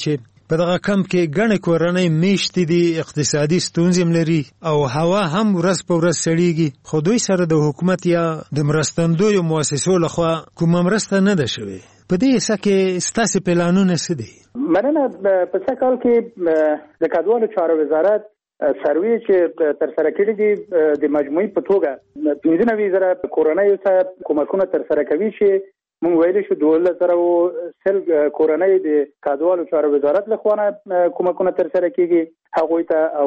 چې په دغه کمپ کې ګڼې کورنۍ میشتې دي، اقتصادي ستونزې لري او هوا هم ورځ په ورځ سړیږي، خو دوی سره د حکومت یا د مرستندویو مؤسسو لخوا کومه مرسته نه ده شوې. په دې حصه کې ستاسې پلانونه څه دي؟ مننه. په څه کال کې د کډوالو چارو وزارت سروې چې ترسره کړي دي د مجموعي په توګه 15,000 کورنیو ته کومکونه ترسره کوي چې مونږ ویلی شو 12,000 کورنۍ د کډوالو چارو وزارت لخوا کومکونه ترسره کیږي هغوی ته، او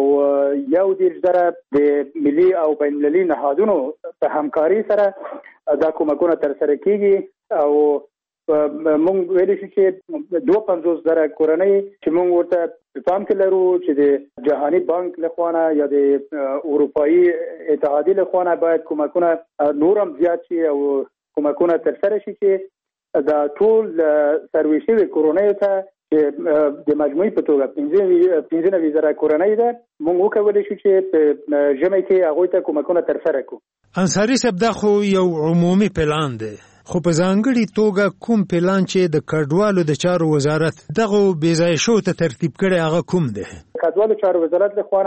1,000 د ملي او بین المللي نهادونو په همکاري سره دا کومکونه ترسره کیږي، او مونږ ویلی شو چې 52,000 کورنۍ چې مونږ ورته پام کې لرو چې د جهاني بانک لخوا یا د اروپایي اتحادیې لخوا باید کومکونه نور هم زیات شي او کومکونه ترسره شي چې دا ټول سروې شوي کورنیو ته چې د مجموعي په توګه 15,000 کورنۍ ده مونږ وکولی شو چې په ژمي کې هغوی ته کومکونه ترسره کړو. انصاري صاحب دا خو یو عمومي پلان دی، خو په ځانګړي توګه کوم پلان چې د کډوالو د چارو وزارت دغه بېځایه شو ته ترتیب کړی هغه کوم دی؟ کډوالو چارو وزارت لخوا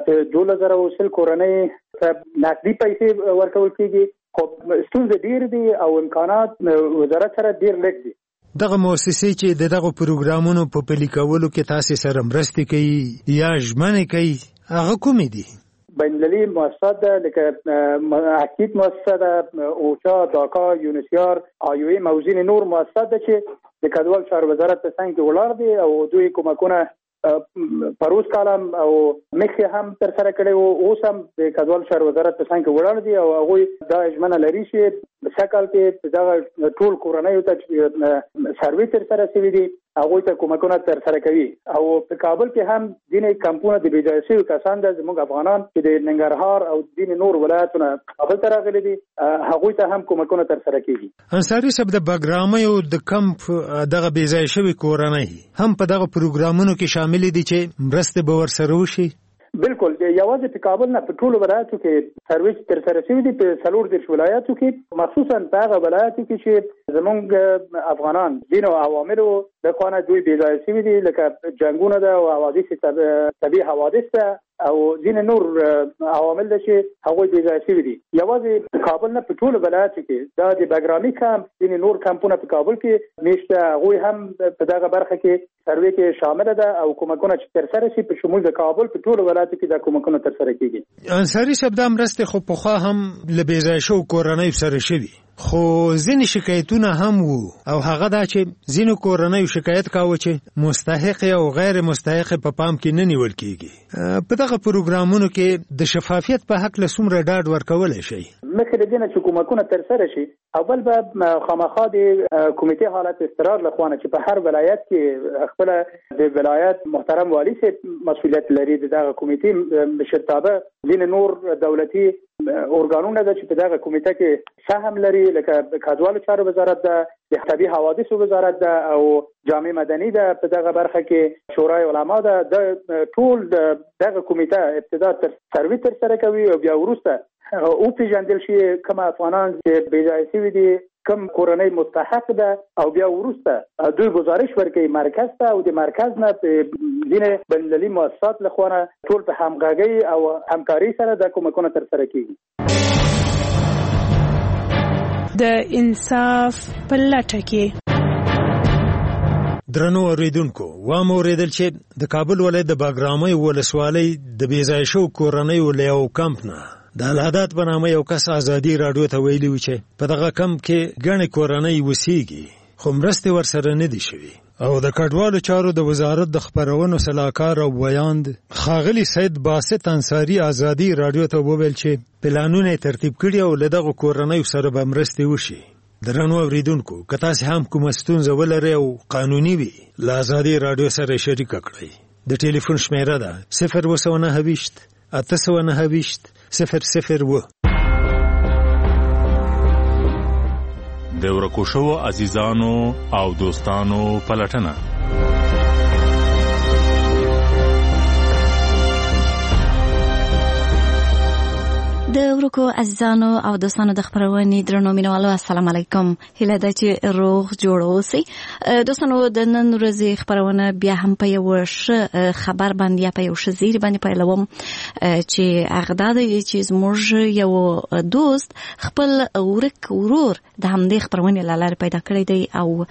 12,000 کورنۍ ته نقدي پیسې ورکول کیږي، خو ستونزې ډېر دي او امکانات وزارت سره ډېر لږ دي. دغه مؤسسې چې دغه پروګرامونو په پلي کولو کې تاسې سره مرستې کوي یا ژمنې کوي هغه کومې دي؟ بین المللي مؤسسات ده، لکه اکید مؤسسه ده، اوچا، داکا، یونیسیار، آیوی، موزین نور مؤسسات ده چې د کډوالو چارو وزارت په څنګ کې ولاړ دي او دوی کومکونه پروس کالم او مخکې هم ترسره کړي وو، اوس هم د کډوالو چارو وزارت په څنګ کې ولاړ دي او هغوی دا ژمنه لري چې په سږ کال کې دغه ټول کورنیو ته سروې ترسره شوي دي هغوی ته کومکونه ترسره کوي. او په کابل کې هم ځینې کمپونه د بېځایه شوي کسان ده زموږ افغانان چې د ننګرهار او ځینې نور ولایتونه کابل ته راغلي دي هغوی ته هم کومکونه ترسره کیږي. انصاري صاحب د بګرامیو د کمپ دغه بېځایه شوي کورنۍ هم په دغه پروګرامونو کې شامل دي چې مرستې به ورسره وشي؟ بالکل، یوازې په کابل نه په ټولو ولایاتو کې سروې ترسره شوي دي، په 14 ولایاتو کې، مخصوصا په هغه ولایاتو کې چې زموږ افغانان ځینو عواملو د خوا نه دوی بېځایه شوي دي، لکه جنګونه ده او حوادث طبیعي حوادث ده او ځینې نور عوامل ده چې هغوی بېځایه شوي دي. یوازې په کابل نه په ټولو ولایاتو کې دا د بګرامي کمپ ځینې نور کمپونه په کابل کې میشته، هغوی هم په دغه برخه کې سروې کې شامله ده او کومکونه چې ترسره شي په شمول د کابل په ټولو ولایاتو کې دا کومکونه ترسره کیږي. انصاري صاحب دا مرستې خو پخوا هم له بېځایه شوو کورنیو سره شوي، خو ځینې شکایتونه هم وو او هغه دا چې ځینو کورنیو شکایت کاوه چې مستحق او غیر مستحق په پام کې نه نیول کیږي. په دغه پروګرامونو کې د شفافیت په حق له څومره ډاډ ورکولی شي؟ مخکې له دې نه چې کومکونه ترسره شي اول به خامخا د کمیټې حالت استقرار لخوا نه چې په هر ولایت کې خپله د ولایت محترم والی صاحب مسؤلیت لري، دغه کمیټې مشرتابه ځینې نور دولتي ارګانونه ده چې په دغه کمیټه کې سهم لري، لکه کډوالو چارو وزارت ده، د طبیعي حوادثو وزارت ده او جامع مدني ده، په دغه برخه کې شورای علما ده. د ټول دغه کمیټه ابتدا تر سروې ترسره کوي او بیا وروسته او پیژندل شي کوم افغانان چې بېځایه شوي دي، کوم کورنۍ مستحق ده او بیا وروسته دوی گزارش ورکوي مرکز ته او د مرکز نه ځینې بین المللي مؤسسات لخوا ټول په همغږۍ او همکاري سره دا کومکونه ترسره کیږي. د انصاف په لټه کې درنو اوریدونکو، وام اوریدل چې د کابل ولایت د باګرامۍ ولسوالۍ د بېځایه شوو کورنیو له یو کمپ نه د الهدات په نامه یو کس ازادي راډیو ته ویلي و چې په دغه کمپ کې ګڼې کورنۍ اوسېږي خو مرستې ورسره نه دي شوي، او د کډوالو چارو د وزارت د خپرونو سلاکار او ویاند ښاغلي سید باسط انصاري ازادي راډیو ته وویل چې پلانونه یې ترتیب کړي او له دغو کورنیو سره به مرستې وشي. درنو اوریدونکو، که تاسې هم کومه ستونزه ولرئ او قانوني وي له ازادي راډیو سره شریکه کړئ. د ټلیفون شمیره ده 029 829 001. د ورکو شوو عزیزانو او دوستانو پلټنه. د اوریدونکو عزیزانو او دوستانو د خبرونې درنو مینوالو السلام علیکم. هیله ده چې روغ جوړ اوسئ. دوستانو د نن ورځې خبرونه بیا هم په یو خبر باندې یا په یو شزیر باندې پیلوم چې هغه دا دی چې زموږ یو دوست خپل ورک ورور د همدې خبرونې له لارې پیدا کړی دی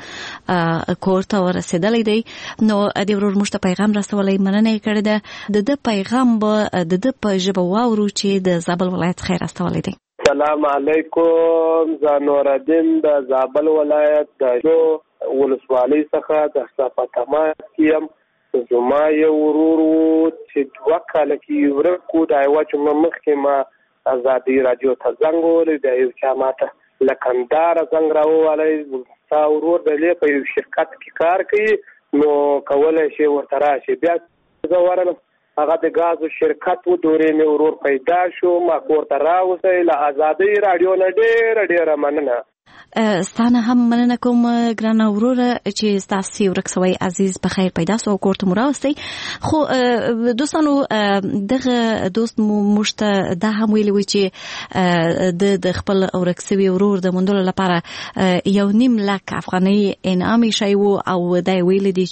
او کور ته ورسېدلی دی. نو د ورور موږ ته پیغام رسولی، مننه یې کړې ده. د پیغام به د په ژبه واورو چې د زابل ولایت څخه راستولی دی. السلام علیکم. زه نورالدین د زابل ولایت د ولسوالۍ څخه د صفاتما یم. زما یو ورور چې 2 کاله کې ورک و، د یوه جمعه مخکې ما ازادي راډیو ته زنګ ووهلی، د یو چا ماته له کندهاره زنګ راووهلی، ستا ورور دی په یو شرکت کې کار کوي، نو کولی شي ورته راشي. بیا زه ورغلم، هغه د غازو شرکت و، دورې مې ورور پیدا شو، ما کور ته راوستی. له ازادۍ راډیو نه ډېره مننه. ستانه هم مننه کوم ګرانه وروره چې ستاسو ورک سوی عزیز په خیر پیدا سو او کور ته مو راوستی. خو دوستانو دغه دوست موږ ته دا هم ویلي وي چې د خپل ورک سوي ورور د موندلو لپاره 1.5 لک افغانۍ انعام شوی و او دا ویلي دي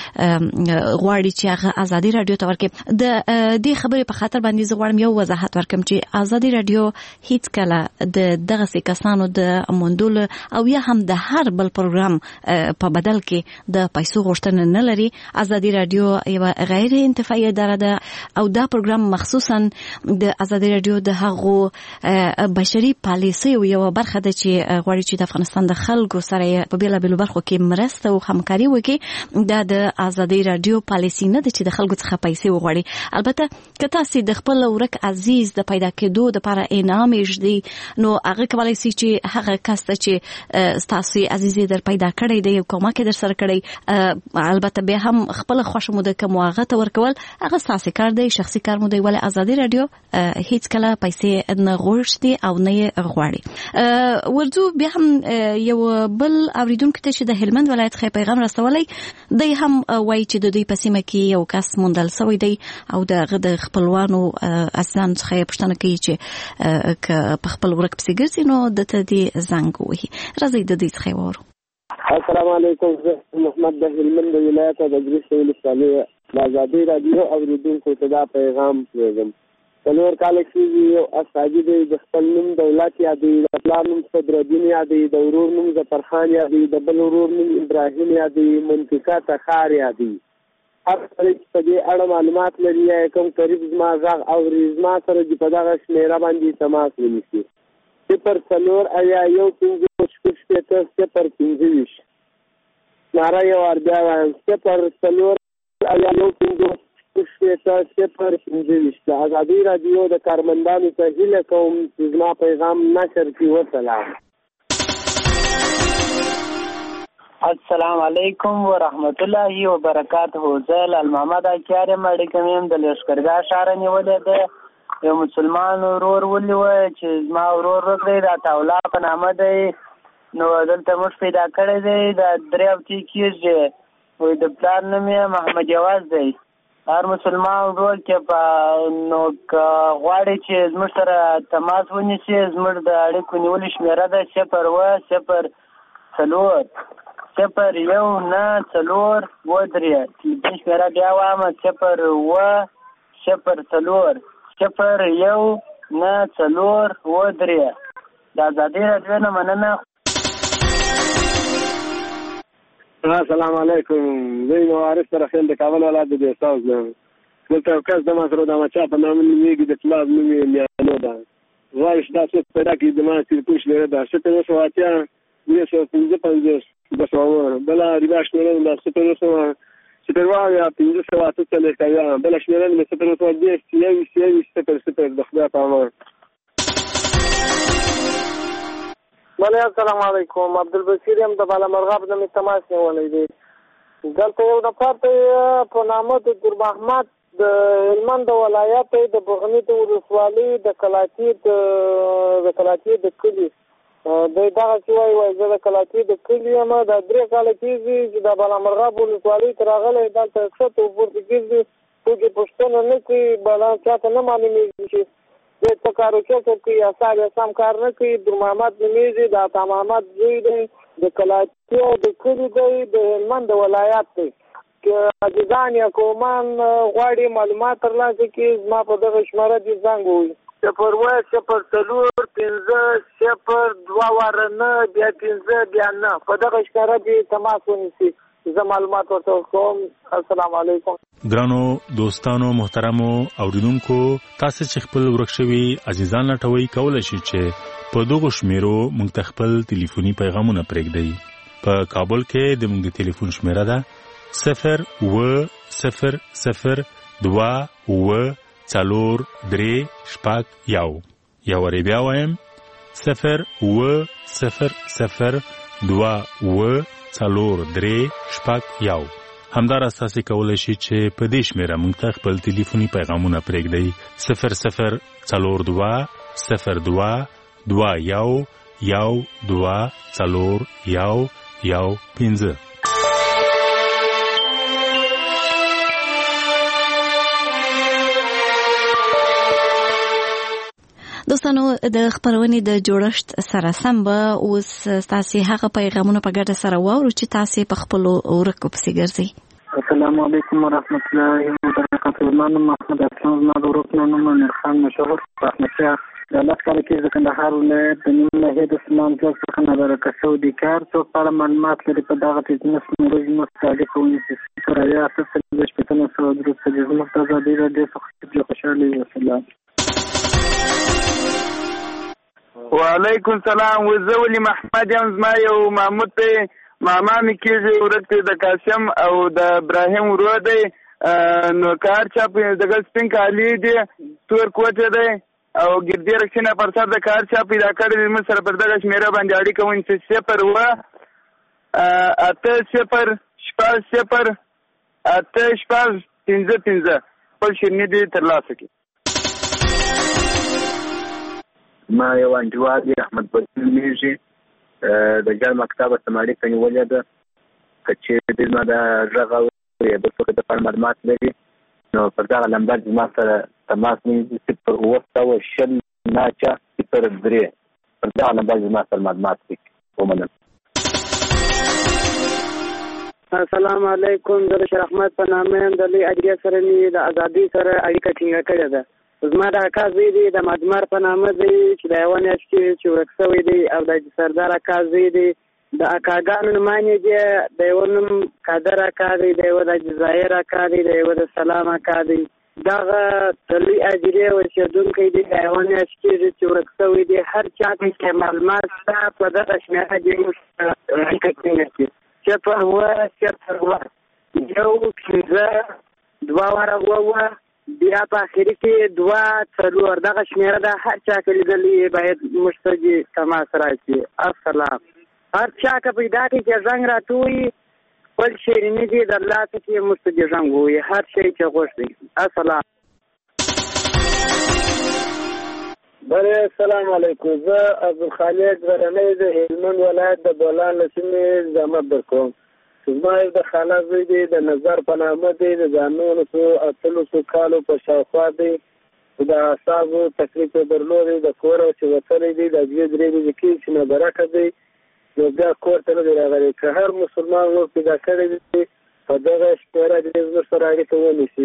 چې غواړي چې هغه ازادي راډیو ته ورکړي. د دې خبرې په خاطر باندې زه غواړم یو وضاحت ورکړم چې ازادي راډیو هیڅ کله د دغسې کسانو د موندلو او یا هم د هر بل پروګرام په بدل کې د پیسو غوښتنه نه لري. ازادي راډیو یو غیر انتفاعي اداره ده او دا پروګرام مخصوصا د ازادي راډیو د هغو بشري پالیسیو یو برخه ده چې غواړي چې د افغانستان د خلکو سره په بیلابیلو برخو کې مرسته او همکاري وکړي. دا د ازادي راډیو پالیسي نه ده چې د خلکو څخه پیسې وغواړي. البته که تاسو د خپل ورک عزیز د پیدا کېدو لپاره انعام یې نو هغه کولی شي چې هغه کس چې ستاسو عزیزي در پیدا کړی دی یو کومک در سره کړی، البته بیا هم خپل خوښه مو د کوم هغه ته ورکول هغه ستاسو کار دی، شخصي کار مو دی. ولې ازادي راډیو هیڅ کله پیسې نه غوښتي او نه یې غواړي. ورځو بیا هم یو بل اوریدونکو ته چې د هلمند ولایت څخه پیغام رسولی دی هم وایي چې د دوی په سیمه کې یو کس موندل شوی دی او د خپلوانو اسان څخه پوښتنه کوي چې که په خپل ورک پسې ګرځي نو دته دې زنګ وهي. راځئ د دې څخه وورو. السلام علیکم. زه محمد د هلمند ولایت د ګریس ولسوالۍ د ازادي راډیو اوریدونکو ته دا پیغام پرېږدم. 4 کاله کېږي یو استاجي دی، د خپل نوم دولت یادوي، د پلار نوم صدرالدین یادوي، د ورور نوم ظفرخان یادوي، د بل ورور نوم ابراهیم یادوي، منطقه تخار یادوي. هر سړی چې په دې اړه معلومات لري یا کوم قریب زما غږ اوري زما سره دې په دغه شمېره باندې تماس ونیسي. 0 ناره یو اربیا وایم 0 د ازادي راډیو د کارمندانو ته هیله کوم چې زما پیغام نشر کړي. وسلام. السلام علیکم ورحمت الله وبرکاته. زه لال محمد اکیار مړی کوم د لشکرګاه ښار نیولې ده. یو مسلمان ورور ولي و چې زما ورور راغلی دا تاولا په نامه دی، نو دلته موږ پیدا کړی دی. دا 3 هفتې کېږي، وایي د پلار نوم یې محمد یواز دی. هر مسلمان ورور کې په نو که غواړي چې زموږ سره تماس ونیسي، زموږ د اړیکو نیولې شمېره ده 0 0 0 1 9 4 3. تلیفون شمېره بیا وایم 0 0 0 1 9 4 3. د ازادي راډیو نه مننه. السلام علیکم. زه وارث رحیم د کابل ولایت د استاذ نوم. دلته یو کس د ماسره د مچا په نامه نومېږي، د پلار نوم یې میانو ده. غواړي چې تاسو پیدا کړي د ما تلیفون شمېره ده 0 955 بله ریبا شمېره ده 0 0 بله شمېره مې 0 0 د خدای په امان. بله السلام علیکم. عبدالبصیر یم د بالامرغاب نه مې تماس نیولی دی. دلته یو نفر ته په نامه د ګل محمد د هلمند ولایت د بغني د ولسوالۍ د کلاچي د کلي دی دغه چې وایي زه د کلاچي د کلي یم. دا 3 کاله کېږي چې د بالامرغاب ولسوالۍ ته راغلی، دلته ښکته پورته ګرځي، څوک یې پوښتنه نه کوي، بلا چاته نه معلومېږي چې د تکاروکې کوي اصحاب سم کار نه کوي. د محمد نومیږي د عطا محمد زوی دی د کلاچي د کلي دی د هلمند ولایت دی. که عزیزان یا کومان غواړي معلومات ترلاسه کړي زما په دغه شماره دې زنګ ووهي 0104020 بیا 15 بیا 9 په دغه شماره دې تماس ونیسي زه معلومات ورته کوم. السلام علیکم. ګرانو دوستانو محترمو اوریدونکو تاسو چې خپل ورک شوي عزیزان لټوي کولای شئ چې په دغه شمیرو موږ ته خپل ټلیفوني پیغامونه پرېږدئ. په کابل کې د موږ ټلیفون شمیره ده 0100243 یو ری بیا وایم 0100243 همدار اساسي کولای شي چې په دې شمیره موږ ته خپل ټلیفوني پیغامونه پرېږدئ 0022221 دوستانو د خبرونې د جوړښت سره سم به اوس تاسو هغه پیغامونه په ګډه سره واورو چې تاسو په خپل ورکو پسې ګرځئ. السلام علیکم ورحمت الله وبرکاته. نام محمد اسلام زما د ورکو نوم خان مشهور احمد شاه د لاسکار کې د کندهار ولایت د نیمه هېد اسلام ځل څخه نبرکه سعودي کار څو په معلومات لري په دغه تجنس نورج مستعد کوي چې سره اساس د شپږ سو درس د مختزه دی د څخه خوشاله وسلام. وعلیکم السلام. وزولی محمد یم زما یو محمود دی ماما می کېږي ورته د قاسم او د ابراهیم ورور دی نو کار چا په دغه سپین کالی دی تور کوټه دی او ګردی رښتینه پر سر د کار چا پیدا کړی موږ سره پر دغه شمیره باندې اړیکه ونیسئ 0 خپل شیرني دې ترلاسه کړي. ما یو انډیوال دی احمد بدین میږي د جال مکتبه سماړي کني ولې ده چې د ما د ژغه وي د څه د معلومات لري نو پر دا نمبر د ما سره تماس نیسي په وسته او شل ناچا پر درې پر دا نمبر د ما سره معلومات ومنه. السلام علیکم. د شیخ احمد په نامه د لې اجازه سره ني د ازادي سره اړیکه ټینګه کړې ده. زما د اکاز دی د مدمر په نامه دی چې د یو نه چې ورکسوي دی او د سردار اکاز دی د اکاګانو نمانه دی د یو نوم قادر اکاز دی د یو د جزایر اکاز دی د یو د سلام اکاز دی دغه تلی اجری او شدونکو دی د یو نه چې ورکسوي دی هر چا کې معلومات په دغه شمیره دی چې په هوا یو کیزه دوا ورغوا بیا په اخر کې 2 دغه شمیره ده هر چا کې لیدلې باید مشتري تماس راځي. السلام. هر چا کې پیدا کې چې زنګ راتوي خپل شیرینی دي د الله ته مشتري زنګ وي هر شي چې غوښتي. السلام. بله السلام علیکم. زه عبدالخالق غرنی د هلمند ولایت د بولان له سیمې زحمت درکوم. زما د خاله زوی دی د نظر په نامه دی د ځانونو اتلسو کالو په شاوخوا دی د اعصابو تکلیف درلودی د کور چې وتلی دی د 2-3 ورځې کې چې نبرکه دی نو بیا کور ته نه دی راغلی. که هر مسلمان ور پیدا کړی دی په دغه شمیره دې زموږ سره اړیکه ونیسي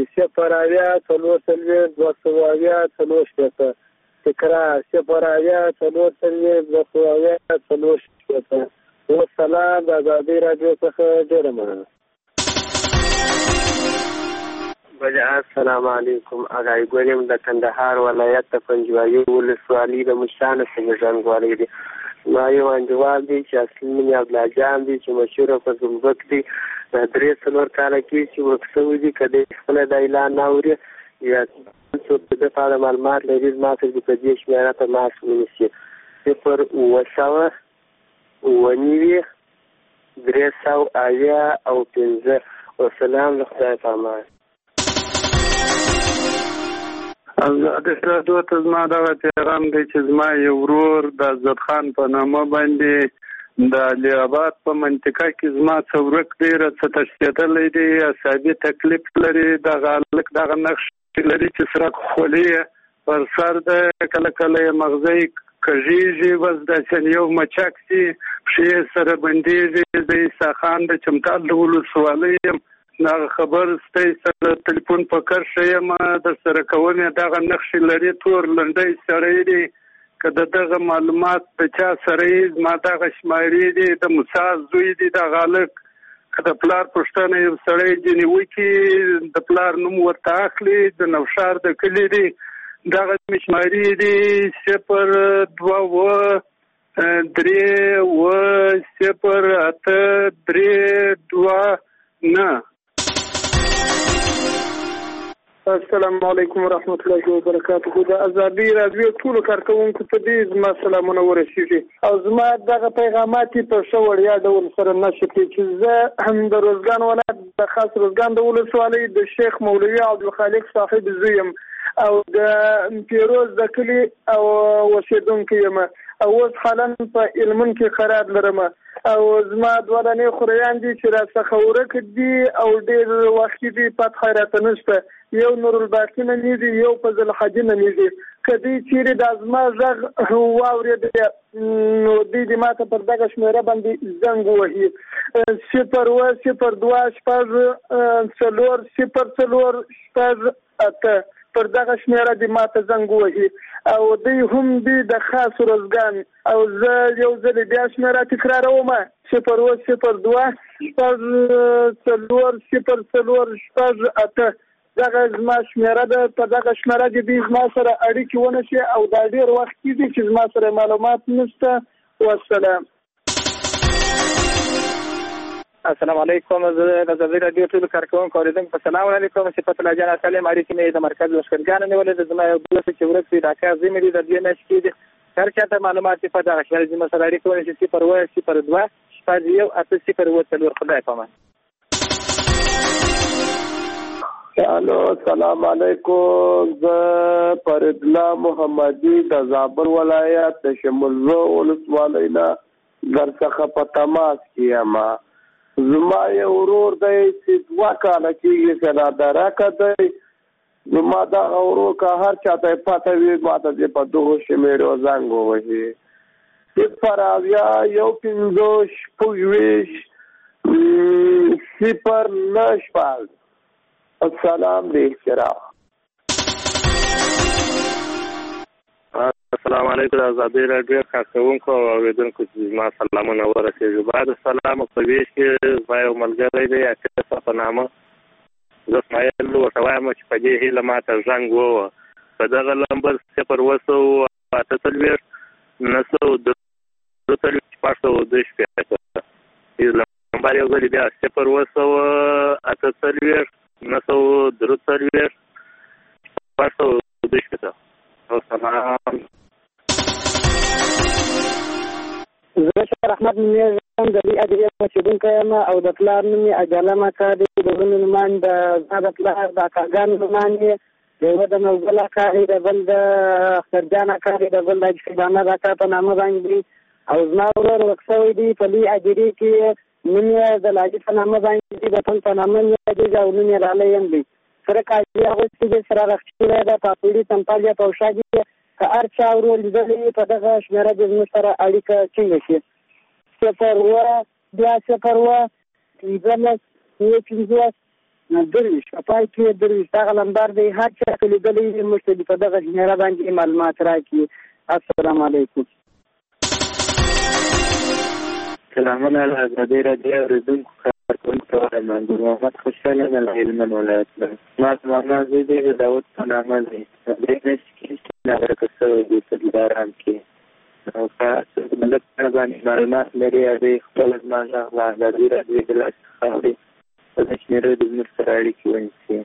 0 تکرار 0 والسلام د ازادي رادیو څخه ډیره مننه. بله السلام علیکم. اغای ګولم د کندهار ولایت د پنجوایي ولسوالۍ د مشرانو څخه ژوندوالي دي. ما یو انډیوال دی چې اصلي نوم یې عبدالجان دی چې مشهور په زمبک دی 3 کاله کې چې ورکسوي دي که دی خپله د اعلان نه اوري یا څوک د ده په اړه معلومات لري زما سره دې په دې شمیره تماس ونیسي 0 والسلام له خدای په امان. د رادیو ته زما دغه پیغام دی چې زما یو ورور د عزت خان په نامه باندې د علي آباد په منطقه کې زما څه ورک ډېره څه تشدیدلی دی عصابي تکلیف لري دغه هلک دغه نقش لري چې سرک خولي پر سر د کله کله مغزی کږیږي، بس داسې یو مچک سي، پښې سره بندېږي. د عیسی خان د چمتال د ولسوالۍ یم. دغه خبر ستاسو سره ټلیفون په کرښه یم در سره کوم. دغه نقشې لري، تور لنډی سړی دی. که دغه معلومات د چا سره یې، ما دغه شمارې دي، د موسی زوی دی دغه هلک. که د پلار پوښتنه یو سړی ځینې وکړي، د پلار نوم ورته اخلي، د نوشار د کلي دی. دغه مې شمارې دي 022 3 السلام علیکم ورحمت الله وبرکاته. د ازادي رادیو ټولو کارکونکو ته دې زما سلامونه ورسیږي او زما دغه پیغامات په ښه وړیا ډول سره نشي چې زه هم د روزګان ولایت د خاص روزګان د ولسوالۍ د شیخ مولوي عبدالخالق صاحب زوی یم او د پیروز د کلي او اوسېدونکی یم او اوس حالا په علمون کې قرار لرم او زما دولنې خوریان دي چې راڅخه ورک دي او ډېر وخت دي پات خیرات نشته. یو نور الباقي نه دي، یو فضل حاجي نه دي. که دوی چیرې د ازما غږ واورېد نو دوی د ماته پر دغه شمېره باندې زنګ ووهي 02024 پر دغه شمېره د ماته زنګ ووهي او دوی هم دي د خاص روزګان او زه یو ځل بیا شمېره تکراروم 02024 دغه زما شمېره ده. په دغه شمېره کې دوی زما سره اړیکې ونه شي او دا ډېر وخت کېږي چې زما سره معلومات نشته. والسلام. السلام علیکم. زه د ازادي رادیو ټولو کارکوونکو اورېدونکو په سلام علیکم. صفت الله جان سلام. اړیکې مې د مرکز لښکرګانو نیولې ده. زما یو دوست چې ورک وي دا کار زمې دي د دې نه شي هر چاته معلومات په دغه شمېره زما سره اړیکې ونیسي 02024 خدای پامان. الو السلام علیکم. زه فرید محمدی د زابل ولایت د شمولزو ولسوالۍ نه درڅخه په تماس کې یم. زما یو ورور دی چې 2 کاله کېږي چې رادرکه دی. زما دغه ورور که هر چاته پته وي ماته دې په دغو شمېرو زنګ ووهي 01525 السلام علیکم. السلام علیکم. ازادي رادیو کارکوونکو او اوریدونکو زما سلامونه ورسېږي. بعد السلام په ویش کې زما یو ملګری دی اکثر په نامه زه اسماعیل ورته وایم چې په دې هیله ماته زنګ ووهه په دغه نمبر 02088 نمبر یو ځل بیا 02088 933 سلام. زه شهر احمد نومیږم د دې ادارې اوسېدونکی یم او د پلار نوم یې اجاله مکا دی. د ورونو نومان د پلار د اکاګانو نومان یې د یوه د نوګل اکا دی، د بل د اخترجان اکا دی، د بل د شیبانه د اکا په نامه باندې دی او زما ورور ورک شوی دی په لوی ادارې کې. نوم یې د لاجي په نامه باندې دی، د ټول په نامه یادېږي او نوم یې رالی یم دی. سره کاجي اغوستې دی، سره رخچولی ده، پاپوړي تمپال یا پوشاګي دی. که هر چا ورور لیدلی په دغه شمېره د زموږ سره اړیکه ټینګه شي 02015 په پای کې 23 دغه نمبر دی. هر چا که لیدلی موږ ته په دغه شمېره باندې معلومات راکړي. السلام علیکم. سلامونه له ازادي رادیو اوریدونکو کارکوونکو ته وایم. ګل محمد خوشحاله یم له هلمند ولایت نه. زما زمانه زوی دی د داود په نامه دی. د دې میاشتې کې ناغرقه شوی دی په دلارام کې او که څوک د ملک په اړه باندې معلومات لري هغوی خپله زما غږ له ازادي رادیو د لاسه څخه په دې شمېره د زموږ سره اړیکې ونیسي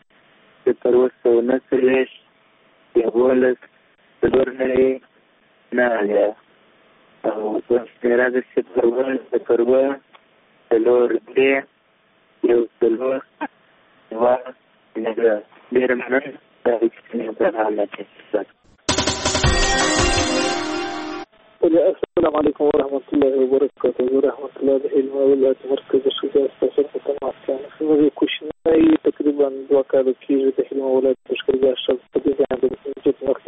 020 11 او شمېره د 020 ډېره مننه. السلام علیکم ورحمت الله وبرکاته. رحمت الله د علم ولایت مرکز شجاع استاذ په تماس کې زه کوشنۍ تقریبا 2 کال کېږي د علم ولایت لښکرګاه شب په دې ځای د